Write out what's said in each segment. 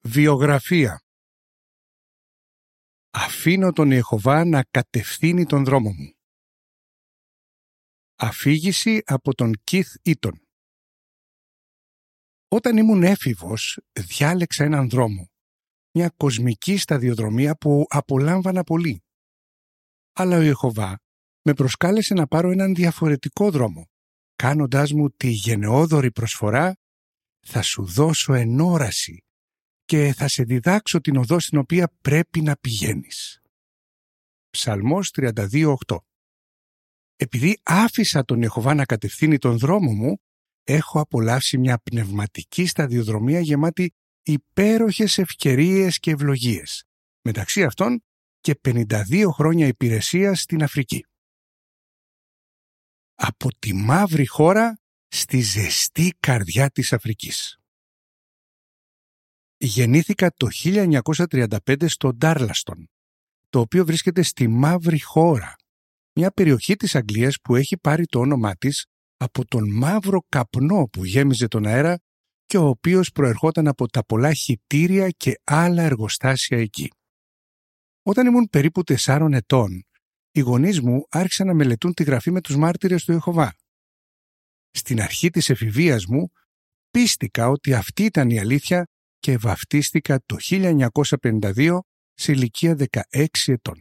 Βιογραφία. Αφήνω τον Ιεχωβά να κατευθύνει τον δρόμο μου. Αφήγηση από τον Κιθ Ίτον. Όταν ήμουν έφηβος, διάλεξα έναν δρόμο, μια κοσμική σταδιοδρομία που απολάμβανα πολύ. Αλλά ο Ιεχωβά με προσκάλεσε να πάρω έναν διαφορετικό δρόμο, κάνοντάς μου τη γενναιόδορη προσφορά «Θα σου δώσω ενόραση και θα σε διδάξω την οδό στην οποία πρέπει να πηγαίνεις». Ψαλμός 32:8. Επειδή άφησα τον Ιεχωβά να κατευθύνει τον δρόμο μου, έχω απολαύσει μια πνευματική σταδιοδρομία γεμάτη υπέροχες ευκαιρίες και ευλογίες, μεταξύ αυτών και 52 χρόνια υπηρεσίας στην Αφρική. Από τη μαύρη χώρα στη ζεστή καρδιά της Αφρικής. Γεννήθηκα το 1935 στο Ντάρλαστον, το οποίο βρίσκεται στη μαύρη χώρα, μια περιοχή της Αγγλίας που έχει πάρει το όνομά της από τον μαύρο καπνό που γέμιζε τον αέρα και ο οποίος προερχόταν από τα πολλά χυτήρια και άλλα εργοστάσια εκεί. Όταν ήμουν περίπου 4 ετών, οι γονείς μου άρχισαν να μελετούν τη γραφή με τους μάρτυρες του Ιεχωβά. Στην αρχή της εφηβείας μου, πίστηκα ότι αυτή ήταν η αλήθεια και βαφτίστηκα το 1952 σε ηλικία 16 ετών.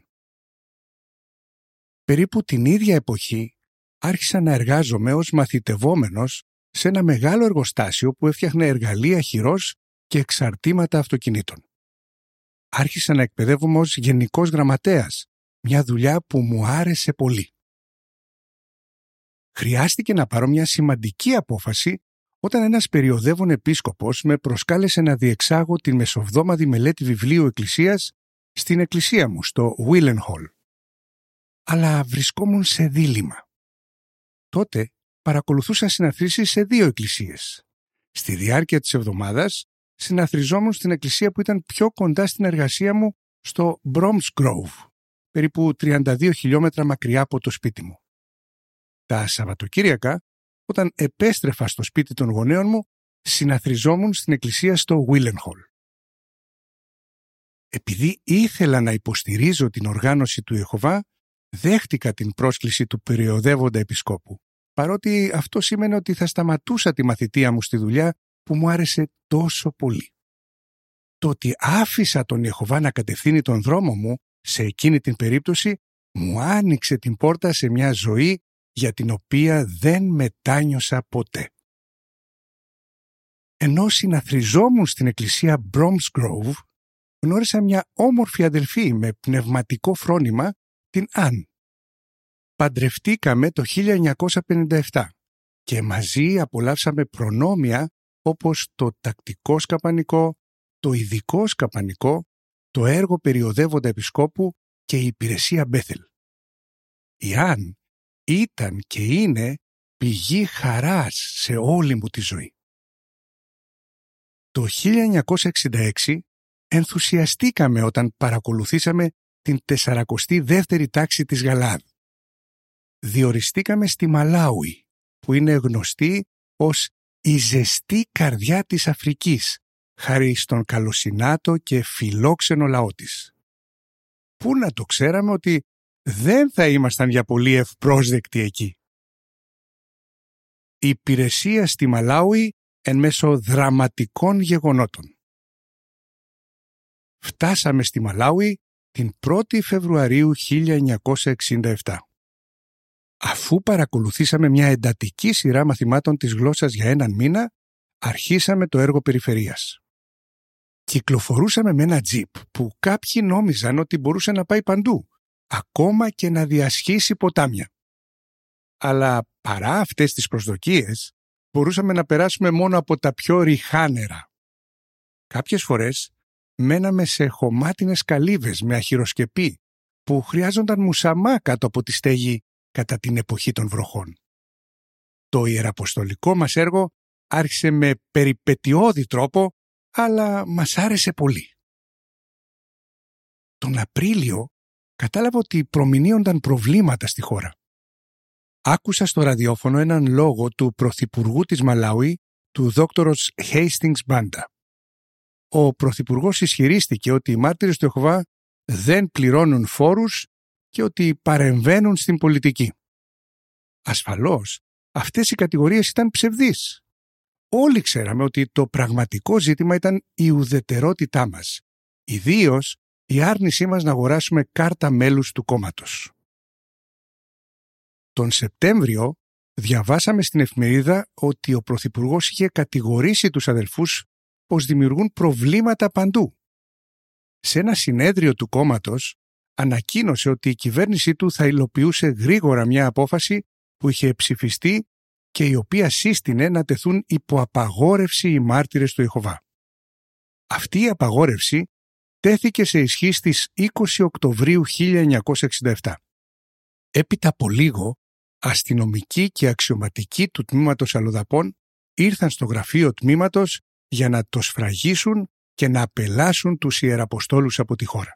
Περίπου την ίδια εποχή άρχισα να εργάζομαι ως μαθητευόμενος σε ένα μεγάλο εργοστάσιο που έφτιαχνε εργαλεία χειρός και εξαρτήματα αυτοκινήτων. Άρχισα να εκπαιδεύομαι ως γενικός γραμματέας, μια δουλειά που μου άρεσε πολύ. Χρειάστηκε να πάρω μια σημαντική απόφαση όταν ένας περιοδεύων επίσκοπος με προσκάλεσε να διεξάγω την μεσοβδόμαδη μελέτη βιβλίου Εκκλησίας στην εκκλησία μου, στο Willenhall. Αλλά βρισκόμουν σε δίλημμα. Τότε παρακολουθούσα συναθρήσεις σε 2 εκκλησίες. Στη διάρκεια της εβδομάδας συναθριζόμουν στην εκκλησία που ήταν πιο κοντά στην εργασία μου στο Bromsgrove, περίπου 32 χιλιόμετρα μακριά από το σπίτι μου. Τα Σαββατοκύριακα, όταν επέστρεφα στο σπίτι των γονέων μου, συναθριζόμουν στην εκκλησία στο Willenhall. Επειδή ήθελα να υποστηρίζω την οργάνωση του Ιεχωβά, δέχτηκα την πρόσκληση του περιοδεύοντα επισκόπου, παρότι αυτό σήμαινε ότι θα σταματούσα τη μαθητεία μου στη δουλειά που μου άρεσε τόσο πολύ. Το ότι άφησα τον Ιεχωβά να κατευθύνει τον δρόμο μου, σε εκείνη την περίπτωση, μου άνοιξε την πόρτα σε μια ζωή για την οποία δεν μετάνιωσα ποτέ. Ενώ συναθριζόμουν στην εκκλησία Bromsgrove, γνώρισα μια όμορφη αδελφή με πνευματικό φρόνημα, την Αν. Παντρευτήκαμε το 1957 και μαζί απολαύσαμε προνόμια όπως το τακτικό σκαπανικό, το ειδικό σκαπανικό, το έργο περιοδεύοντα επισκόπου και η υπηρεσία Μπέθελ. Η Αν ήταν και είναι πηγή χαράς σε όλη μου τη ζωή. Το 1966 ενθουσιαστήκαμε όταν παρακολουθήσαμε την 42η τάξη της Γαλάδ. Διοριστήκαμε στη Μαλάουι, που είναι γνωστή ως η ζεστή καρδιά της Αφρικής, χάρη στον καλοσυνάτο και φιλόξενο λαό της. Πού να το ξέραμε ότι δεν θα ήμασταν για πολύ ευπρόσδεκτοι εκεί. Η υπηρεσία στη Μαλάουι εν μέσω δραματικών γεγονότων. Φτάσαμε στη Μαλάουι την 1η Φεβρουαρίου 1967. Αφού παρακολουθήσαμε μια εντατική σειρά μαθημάτων της γλώσσας για 1 μήνα, αρχίσαμε το έργο περιφερείας. Κυκλοφορούσαμε με ένα τζιπ που κάποιοι νόμιζαν ότι μπορούσε να πάει παντού, ακόμα και να διασχίσει ποτάμια. Αλλά παρά αυτές τις προσδοκίες, μπορούσαμε να περάσουμε μόνο από τα πιο ρηχά νερά. Κάποιες φορές μέναμε σε χωμάτινες καλύβες με αχυροσκεπή που χρειάζονταν μουσαμά κάτω από τη στέγη κατά την εποχή των βροχών. Το ιεραποστολικό μας έργο άρχισε με περιπετειώδη τρόπο, αλλά μας άρεσε πολύ. Τον Απρίλιο κατάλαβα ότι προμηνύονταν προβλήματα στη χώρα. Άκουσα στο ραδιόφωνο έναν λόγο του πρωθυπουργού της Μαλάουι, του δόκτωρος Hastings Banda. ο Πρωθυπουργός ισχυρίστηκε ότι οι μάρτυρες του Ιεχωβά δεν πληρώνουν φόρους και ότι παρεμβαίνουν στην πολιτική. Ασφαλώς, αυτές οι κατηγορίες ήταν ψευδείς. Όλοι ξέραμε ότι το πραγματικό ζήτημα ήταν η ουδετερότητά μας, ιδίως η άρνησή μας να αγοράσουμε κάρτα μέλους του κόμματος. Τον Σεπτέμβριο διαβάσαμε στην εφημερίδα ότι ο Πρωθυπουργός είχε κατηγορήσει τους αδελφούς πως δημιουργούν προβλήματα παντού. Σε ένα συνέδριο του κόμματος ανακοίνωσε ότι η κυβέρνησή του θα υλοποιούσε γρήγορα μια απόφαση που είχε ψηφιστεί και η οποία σύστηνε να τεθούν υπό απαγόρευση οι μάρτυρες του Ιεχωβά. Αυτή η απαγόρευση τέθηκε σε ισχύ στις 20 Οκτωβρίου 1967. Έπειτα από λίγο, αστυνομικοί και αξιωματικοί του τμήματος αλλοδαπών ήρθαν στο γραφείο τμήματος για να το σφραγίσουν και να απελάσουν τους ιεραποστόλους από τη χώρα.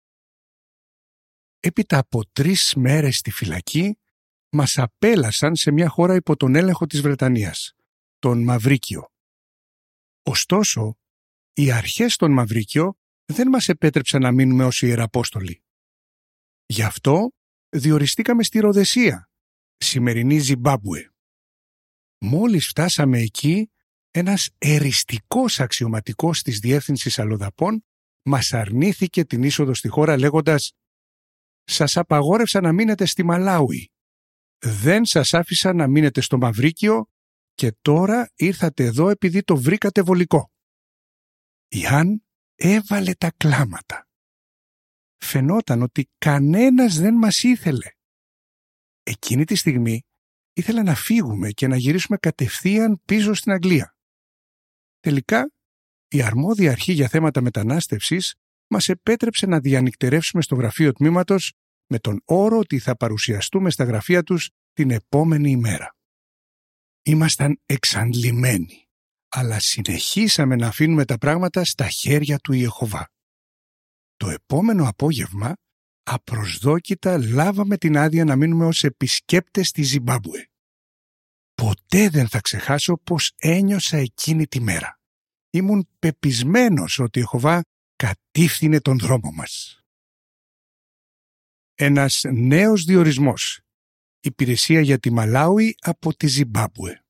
Έπειτα από 3 μέρες στη φυλακή, μας απέλασαν σε μια χώρα υπό τον έλεγχο της Βρετανίας, τον Μαυρίκιο. Ωστόσο, οι αρχές των Μαυρίκιο δεν μας επέτρεψαν να μείνουμε ως ιεραπόστολοι. Γι' αυτό διοριστήκαμε στη Ροδεσία, σημερινή Ζιμπάμπουε. Μόλις φτάσαμε εκεί, ένας εριστικός αξιωματικός της Διεύθυνσης Αλλοδαπών μας αρνήθηκε την είσοδο στη χώρα λέγοντας «Σας απαγόρευσα να μείνετε στη Μαλάουι. Δεν σας άφησα να μείνετε στο Μαυρίκιο και τώρα ήρθατε εδώ επειδή το βρήκατε βολικό». Η Αν έβαλε τα κλάματα. Φαινόταν ότι κανένας δεν μας ήθελε. Εκείνη τη στιγμή ήθελα να φύγουμε και να γυρίσουμε κατευθείαν πίσω στην Αγγλία. Τελικά, η αρμόδια αρχή για θέματα μετανάστευσης μας επέτρεψε να διανυκτερεύσουμε στο γραφείο τμήματος με τον όρο ότι θα παρουσιαστούμε στα γραφεία τους την επόμενη ημέρα. Ήμασταν εξαντλημένοι, αλλά συνεχίσαμε να αφήνουμε τα πράγματα στα χέρια του Ιεχωβά. Το επόμενο απόγευμα, απροσδόκητα λάβαμε την άδεια να μείνουμε ως επισκέπτες στη Ζιμπάμπουε. Ποτέ δεν θα ξεχάσω πώς ένιωσα εκείνη τη μέρα. Ήμουν πεπισμένος ότι η Ιεχωβά κατήφθηνε τον δρόμο μας. Ένας νέος διορισμός. Υπηρεσία για τη Μαλάουι από τη Ζιμπάμπουε.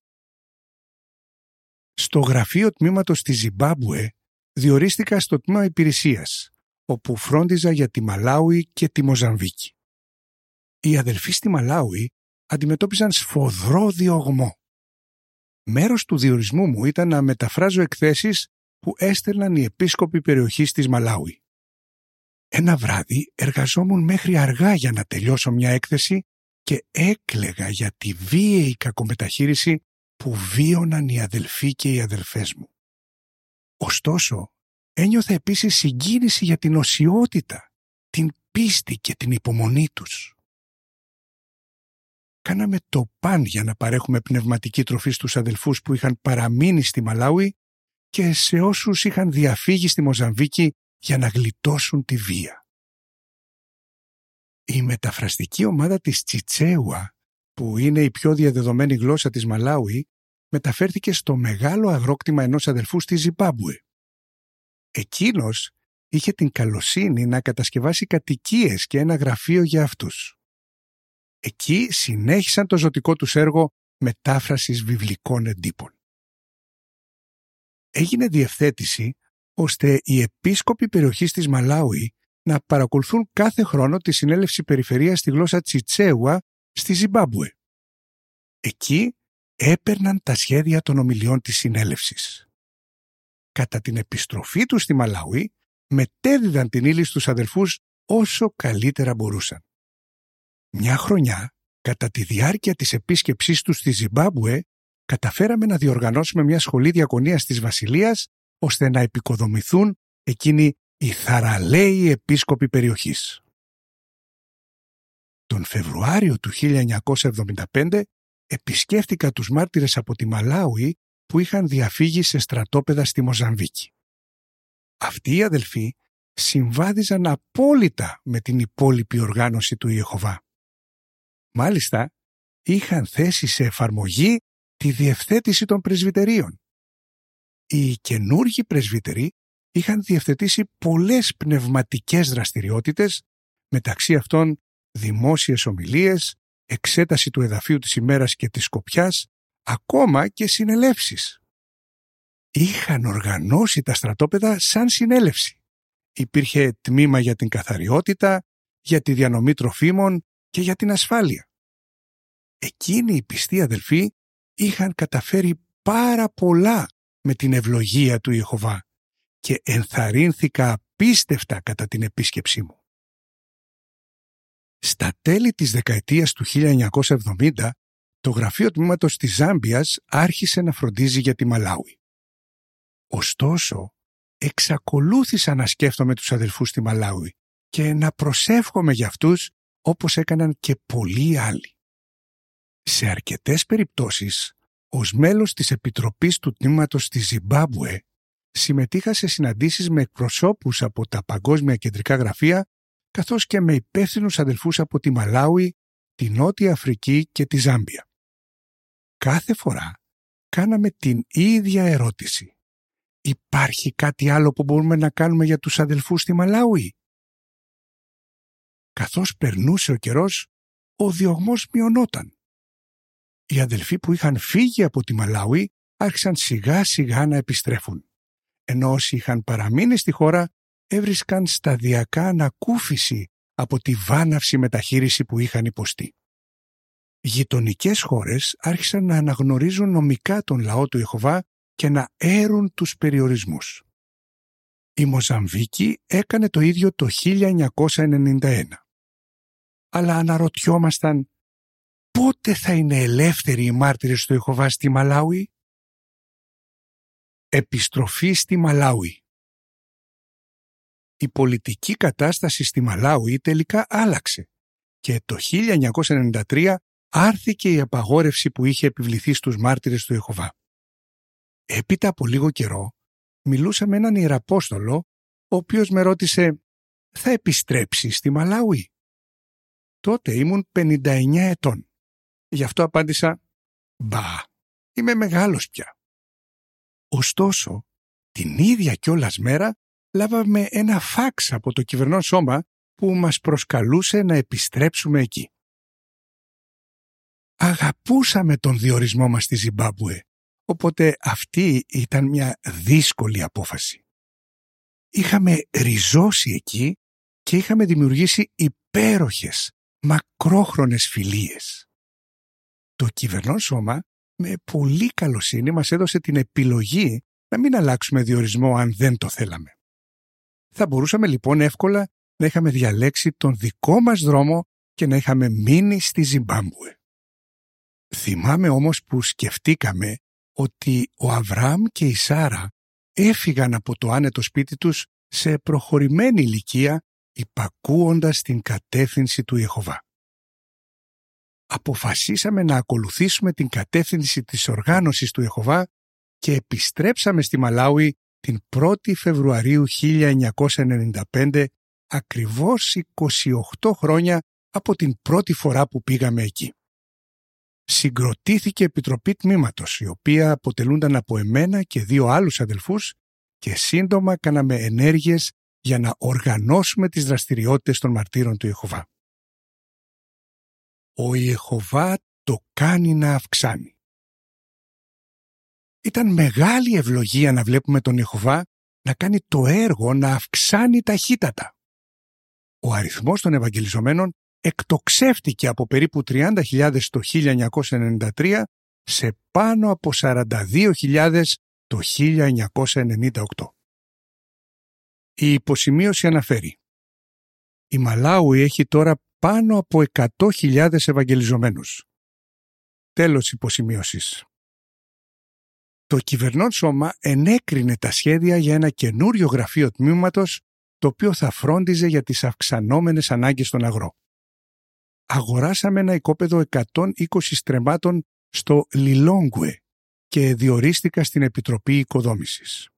Στο γραφείο τμήματος της Ζιμπάμπουε διορίστηκα στο τμήμα υπηρεσίας, όπου φρόντιζα για τη Μαλάουι και τη Μοζαμβίκη. Οι αδελφοί στη Μαλάουι αντιμετώπιζαν σφοδρό διωγμό. Μέρος του διορισμού μου ήταν να μεταφράζω εκθέσεις που έστελναν οι επίσκοποι περιοχής της Μαλάουι. Ένα βράδυ εργαζόμουν μέχρι αργά για να τελειώσω μια έκθεση και έκλαιγα για τη βίαιη κακομεταχείριση που βίωναν οι αδελφοί και οι αδελφές μου. Ωστόσο, ένιωθα επίσης συγκίνηση για την οσιότητα, την πίστη και την υπομονή τους. Κάναμε το παν για να παρέχουμε πνευματική τροφή στους αδελφούς που είχαν παραμείνει στη Μαλάουι και σε όσους είχαν διαφύγει στη Μοζαμβίκη για να γλιτώσουν τη βία. Η μεταφραστική ομάδα της Τσιτσέουα, που είναι η πιο διαδεδομένη γλώσσα της Μαλάουι, μεταφέρθηκε στο μεγάλο αγρόκτημα ενός αδελφού στη Ζιμπάμπουε. Εκείνος είχε την καλοσύνη να κατασκευάσει κατοικίες και ένα γραφείο για αυτούς. Εκεί συνέχισαν το ζωτικό τους έργο μετάφρασης βιβλικών εντύπων. Έγινε διευθέτηση ώστε οι επίσκοποι περιοχής της Μαλάουι να παρακολουθούν κάθε χρόνο τη συνέλευση περιφερείας στη γλώσσα Τσιτσέουα στη Ζιμπάμπουε. Εκεί έπαιρναν τα σχέδια των ομιλιών της συνέλευσης. Κατά την επιστροφή τους στη Μαλάουι, μετέδιδαν την ύλη στους αδελφούς όσο καλύτερα μπορούσαν. Μια χρονιά, κατά τη διάρκεια της επίσκεψής τους στη Ζιμπάμπουε, καταφέραμε να διοργανώσουμε μια σχολή διακονίας της Βασιλείας, ώστε να επικοδομηθούν εκείνοι οι θαραλέοι επίσκοποι περιοχής. Τον Φεβρουάριο του 1975 επισκέφτηκα τους μάρτυρες από τη Μαλάουι που είχαν διαφύγει σε στρατόπεδα στη Μοζαμβίκη. Αυτοί οι αδελφοί συμβάδιζαν απόλυτα με την υπόλοιπη οργάνωση του Ιεχωβά. Μάλιστα, είχαν θέσει σε εφαρμογή τη διευθέτηση των πρεσβυτερίων. Οι καινούργοι πρεσβύτεροι είχαν διευθετήσει πολλές πνευματικές δραστηριότητες, μεταξύ αυτών δημόσιες ομιλίες, εξέταση του εδαφείου της ημέρας και της σκοπιάς, ακόμα και συνελεύσεις. Είχαν οργανώσει τα στρατόπεδα σαν συνέλευση. Υπήρχε τμήμα για την καθαριότητα, για τη διανομή τροφίμων και για την ασφάλεια. Εκείνοι οι πιστοί αδελφοί είχαν καταφέρει πάρα πολλά με την ευλογία του Ιεχωβά και ενθαρρύνθηκα απίστευτα κατά την επίσκεψή μου. Στα τέλη της δεκαετίας του 1970, το γραφείο τμήματος της Ζάμπιας άρχισε να φροντίζει για τη Μαλάουι. Ωστόσο, εξακολούθησα να σκέφτομαι τους αδελφούς στη Μαλάουι και να προσεύχομαι για αυτούς όπως έκαναν και πολλοί άλλοι. Σε αρκετές περιπτώσεις, ως μέλος της Επιτροπής του Τμήματος της Ζιμπάμπουε, συμμετείχα σε συναντήσεις με εκπροσώπους από τα παγκόσμια κεντρικά γραφεία, καθώς και με υπεύθυνους αδελφούς από τη Μαλάουι, τη Νότια Αφρική και τη Ζάμπια. Κάθε φορά κάναμε την ίδια ερώτηση. Υπάρχει κάτι άλλο που μπορούμε να κάνουμε για τους αδελφούς στη Μαλάουι? Καθώς περνούσε ο καιρός, ο διωγμός μειωνόταν. Οι αδελφοί που είχαν φύγει από τη Μαλάουι άρχισαν σιγά σιγά να επιστρέφουν, ενώ όσοι είχαν παραμείνει στη χώρα έβρισκαν σταδιακά ανακούφιση από τη βάναυση μεταχείριση που είχαν υποστεί. Γειτονικές χώρες άρχισαν να αναγνωρίζουν νομικά τον λαό του Ιεχωβά και να έρουν τους περιορισμούς. Η Μοζαμβίκη έκανε το ίδιο το 1991. Αλλά αναρωτιόμασταν πότε θα είναι ελεύθεροι οι μάρτυρες του Ιεχωβά στη Μαλάουι? Επιστροφή στη Μαλάουι. Η πολιτική κατάσταση στη Μαλάουι τελικά άλλαξε και το 1993 άρθηκε η απαγόρευση που είχε επιβληθεί στους μάρτυρες του Ιεχωβά. Έπειτα από λίγο καιρό μιλούσα με έναν ιεραπόστολο, ο οποίος με ρώτησε «Θα επιστρέψει στη Μαλάουι?» Τότε ήμουν 59 ετών. Γι' αυτό απάντησα «Μπα, είμαι μεγάλος πια». Ωστόσο, την ίδια κιόλας μέρα λάβαμε ένα φάξ από το κυβερνών σώμα που μας προσκαλούσε να επιστρέψουμε εκεί. Αγαπούσαμε τον διορισμό μας στη Ζιμπάμπουε, οπότε αυτή ήταν μια δύσκολη απόφαση. Είχαμε ριζώσει εκεί και είχαμε δημιουργήσει υπέροχες, μακρόχρονες φιλίες. Το κυβερνών σώμα με πολύ καλοσύνη μας έδωσε την επιλογή να μην αλλάξουμε διορισμό αν δεν το θέλαμε. Θα μπορούσαμε λοιπόν εύκολα να είχαμε διαλέξει τον δικό μας δρόμο και να είχαμε μείνει στη Ζιμπάμπουε. Θυμάμαι όμως που σκεφτήκαμε ότι ο Αβραάμ και η Σάρα έφυγαν από το άνετο σπίτι τους σε προχωρημένη ηλικία υπακούοντας την κατεύθυνση του Ιεχωβά. Αποφασίσαμε να ακολουθήσουμε την κατεύθυνση της οργάνωσης του Ιεχωβά και επιστρέψαμε στη Μαλάουι την 1η Φεβρουαρίου 1995, ακριβώς 28 χρόνια από την πρώτη φορά που πήγαμε εκεί. Συγκροτήθηκε επιτροπή τμήματος, η οποία αποτελούνταν από εμένα και 2 άλλους αδελφούς και σύντομα κάναμε ενέργειες για να οργανώσουμε τις δραστηριότητες των μαρτύρων του Ιεχωβά. Ο Ιεχωβά το κάνει να αυξάνει. Ήταν μεγάλη ευλογία να βλέπουμε τον Ιεχωβά να κάνει το έργο να αυξάνει ταχύτατα. Ο αριθμός των ευαγγελιζομένων εκτοξεύτηκε από περίπου 30.000 το 1993 σε πάνω από 42.000 το 1998. Η υποσημείωση αναφέρει: η Μαλάουι έχει τώρα πάνω από 100.000 ευαγγελιζομένους. Τέλος υποσημείωσης. Το κυβερνών σώμα ενέκρινε τα σχέδια για ένα καινούριο γραφείο τμήματος, το οποίο θα φρόντιζε για τις αυξανόμενες ανάγκες στον αγρό. Αγοράσαμε ένα οικόπεδο 120 στρεμμάτων στο Λιλόγκουε και διορίστηκα στην Επιτροπή Οικοδόμησης.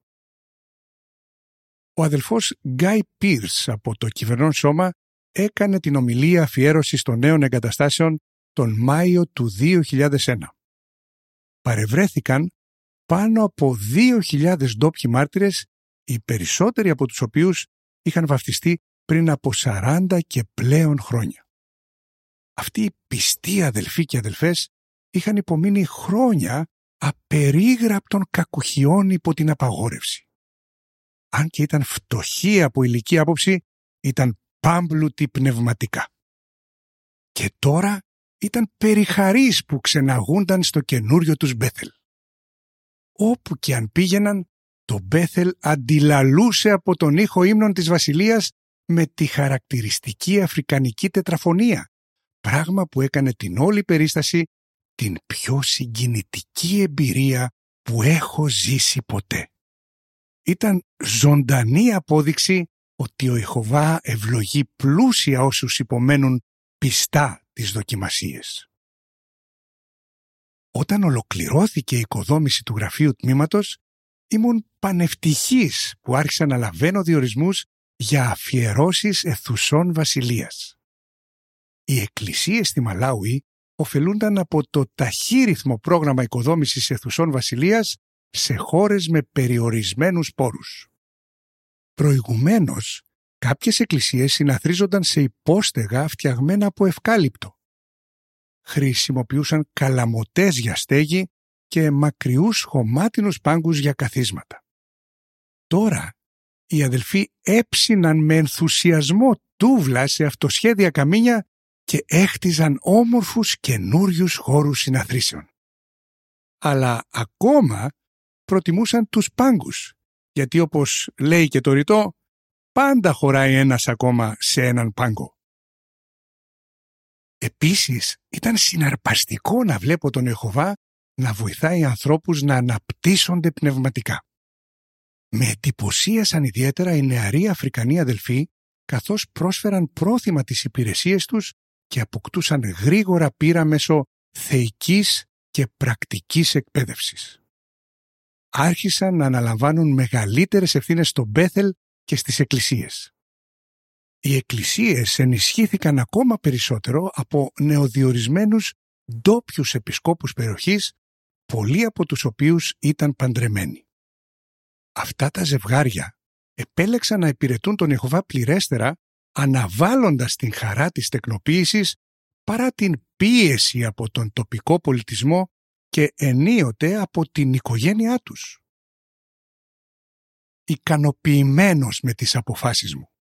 Ο αδελφός Γκάι Πίρς από το κυβερνών σώμα έκανε την ομιλία αφιέρωσης των νέων εγκαταστάσεων τον Μάιο του 2001. Παρευρέθηκαν πάνω από 2.000 ντόπιοι μάρτυρες οι περισσότεροι από τους οποίους είχαν βαφτιστεί πριν από 40 και πλέον χρόνια. Αυτοί οι πιστοί αδελφοί και αδελφές είχαν υπομείνει χρόνια απερίγραπτων κακουχιών υπό την απαγόρευση. Αν και ήταν φτωχοί από ηλική άποψη, ήταν πάμπλουτοι πνευματικά. Και τώρα ήταν περιχαρείς που ξεναγούνταν στο καινούριο τους Μπέθελ. Όπου και αν πήγαιναν, το Μπέθελ αντιλαλούσε από τον ήχο ύμνων της βασιλείας με τη χαρακτηριστική αφρικανική τετραφωνία, πράγμα που έκανε την όλη περίσταση την πιο συγκινητική εμπειρία που έχω ζήσει ποτέ. Ήταν ζωντανή απόδειξη ότι ο Ιεχωβά ευλογεί πλούσια όσους υπομένουν πιστά τις δοκιμασίες. Όταν ολοκληρώθηκε η οικοδόμηση του γραφείου τμήματος, ήμουν πανευτυχής που άρχισα να λαβαίνω διορισμούς για αφιερώσεις αιθουσών βασιλείας. Οι εκκλησίες στη Μαλάουι ωφελούνταν από το ταχύρυθμο πρόγραμμα οικοδόμησης αιθουσών βασιλείας σε χώρες με περιορισμένους πόρους. Προηγουμένως, κάποιες εκκλησίες συναθρίζονταν σε υπόστεγα φτιαγμένα από ευκάλυπτο. Χρησιμοποιούσαν καλαμωτές για στέγη και μακριούς χωμάτινους πάγκους για καθίσματα. Τώρα, οι αδελφοί έψιναν με ενθουσιασμό τούβλα σε αυτοσχέδια καμίνια και έχτιζαν όμορφους καινούριους χώρους συναθρήσεων. Αλλά ακόμα προτιμούσαν τους πάγκους, γιατί όπως λέει και το ρητό, πάντα χωράει ένας ακόμα σε έναν πάγκο. Επίσης, ήταν συναρπαστικό να βλέπω τον Ιεχωβά να βοηθάει ανθρώπους να αναπτύσσονται πνευματικά. Με εντυπωσίασαν ιδιαίτερα οι νεαροί Αφρικανοί αδελφοί, καθώς πρόσφεραν πρόθυμα τις υπηρεσίες τους και αποκτούσαν γρήγορα πείρα μέσω θεϊκής και πρακτικής εκπαίδευσης. Άρχισαν να αναλαμβάνουν μεγαλύτερες ευθύνες στο Μπέθελ και στις εκκλησίες. Οι εκκλησίες ενισχύθηκαν ακόμα περισσότερο από νεοδιορισμένους ντόπιους επισκόπους περιοχής, πολλοί από τους οποίους ήταν παντρεμένοι. Αυτά τα ζευγάρια επέλεξαν να υπηρετούν τον Ιεχωβά πληρέστερα, αναβάλλοντας την χαρά της τεκνοποίησης παρά την πίεση από τον τοπικό πολιτισμό και ενίοτε από την οικογένειά τους. Ικανοποιημένος με τις αποφάσεις μου.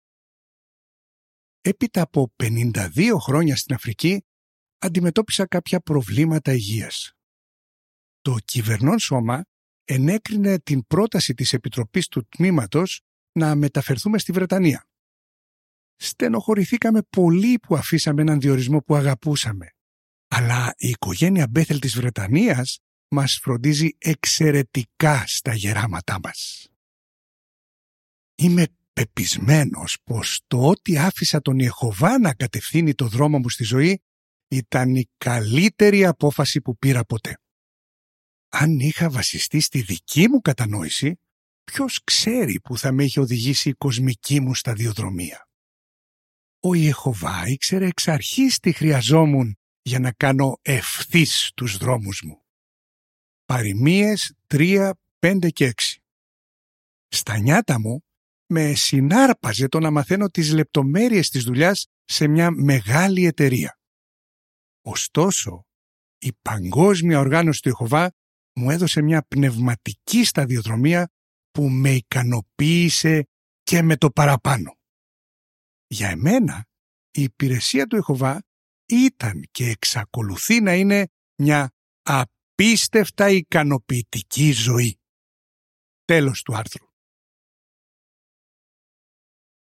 Έπειτα από 52 χρόνια στην Αφρική, αντιμετώπισα κάποια προβλήματα υγείας. Το κυβερνών σώμα ενέκρινε την πρόταση της Επιτροπής του Τμήματος να μεταφερθούμε στη Βρετανία. Στενοχωρηθήκαμε πολύ που αφήσαμε έναν διορισμό που αγαπούσαμε, αλλά η οικογένεια Μπέθελ της Βρετανίας μας φροντίζει εξαιρετικά στα γεράματά μας. Είμαι πεπισμένος πως το ότι άφησα τον Ιεχωβά να κατευθύνει το δρόμο μου στη ζωή ήταν η καλύτερη απόφαση που πήρα ποτέ. Αν είχα βασιστεί στη δική μου κατανόηση, ποιος ξέρει που θα με είχε οδηγήσει η κοσμική μου σταδιοδρομία. Ο Ιεχωβά ήξερε εξ αρχής τι χρειαζόμουν για να κάνω ευθύς τους δρόμους μου. Παροιμίες 3, 5 και 6. Στα νιάτα μου με συνάρπαζε το να μαθαίνω τις λεπτομέρειες της δουλειάς σε μια μεγάλη εταιρεία. Ωστόσο, η παγκόσμια οργάνωση του Ιεχωβά μου έδωσε μια πνευματική σταδιοδρομία που με ικανοποίησε και με το παραπάνω. Για εμένα, η υπηρεσία του Ιεχωβά ήταν και εξακολουθεί να είναι μια απίστευτα ικανοποιητική ζωή. Τέλος του άρθρου.